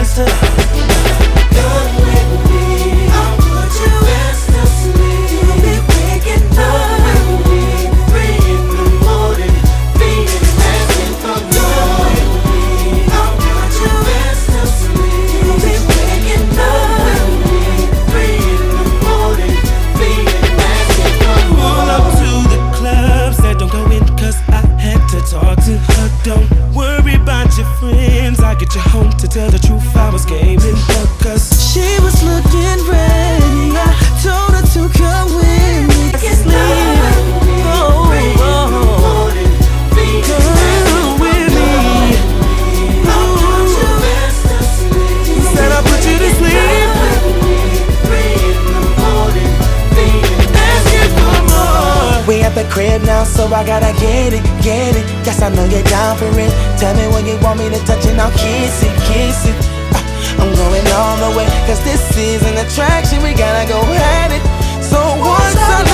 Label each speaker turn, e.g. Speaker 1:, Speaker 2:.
Speaker 1: rest of. Come with me, I'll put you rest to sleep. You'll be waking up with me, 3 in the morning, being asking for more. I'll put you rest to sleep. You'll be waking up with me, 3 in the morning, being asking for more. Pull up to the club, said don't go in 'cause I had to talk to her. Don't worry about your friends, I get you home. To tell the truth, I was gaming her 'cause she was looking ready. I told her to come with me to sleep. Oh, oh, come with me. Said I'll put you to sleep. We at the crib now, so I gotta get it, get it. Guess I know you're down for it. Tell me when you want me to touch it, now kiss it, kiss it. I'm going all the way, 'cause this is an attraction, we gotta go at it. So once I